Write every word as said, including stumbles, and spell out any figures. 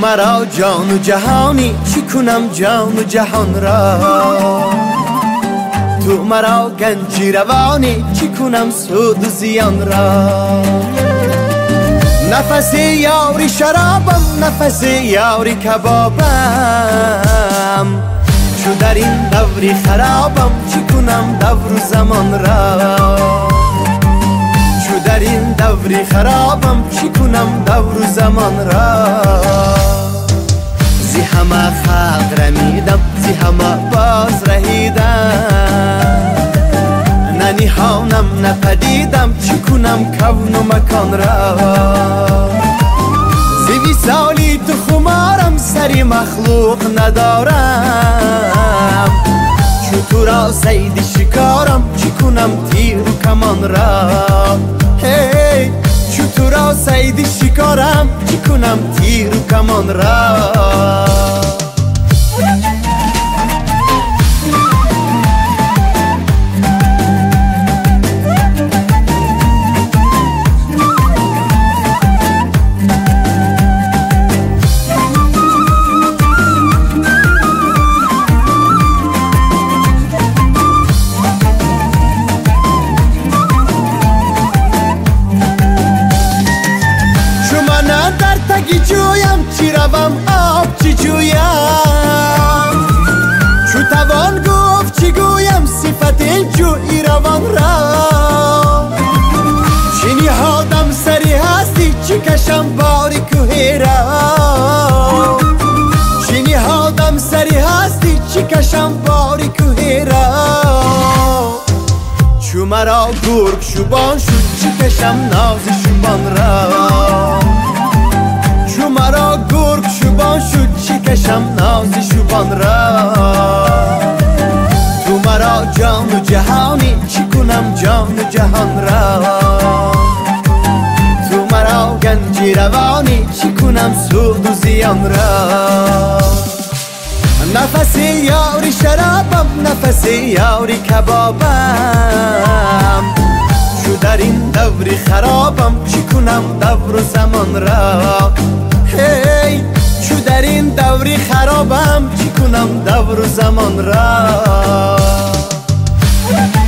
مرا جان و جهانی چی کنم جان و جهان را، تو مرا گنجی روانی چی کنم سود و زیان را. نفس یاری شرابم نفس یاری کبابم، چو در این دوری خرابم چی کنم دور و زمان را. چو در این دوری خرابم چی کنم دور و زمان را. زی همه خلق رمیدم زی همه باز رهیدم، ننیهانم نپدیدم چی کنم کون و مکان را. زی وصالی تو خمارم سری مخلوق ندارم، چو تو را صید شکارم چی کنم تیر و کمان را. هی چو تو را صید شکارم چی کنم تیر و کمان را. تگی جویم چی روم آب چی جویم، چو توان گفت چی گویم صفت جویی روان را. چی نهادم سری هستی چی کشم باری کوه را، چی نهادم سری هستی چی کشم باری کوه را. چو مرا گرگ شوبان شد چی کشم ناز شوبان را. چو مرا گرگ شوبان شد چی کشم ناز شوبان را. تو مرا جان و جهانی چی کنم جان و جهان را. تو مرا گنجی روانی چی کنم سود و زیان را. نفس یاری شرابم نفس یاری کبابم، چو در این دوری خرابم چی کنم دور و زمان را. هی چو در این دوری خرابم چی کنم دور و زمان را.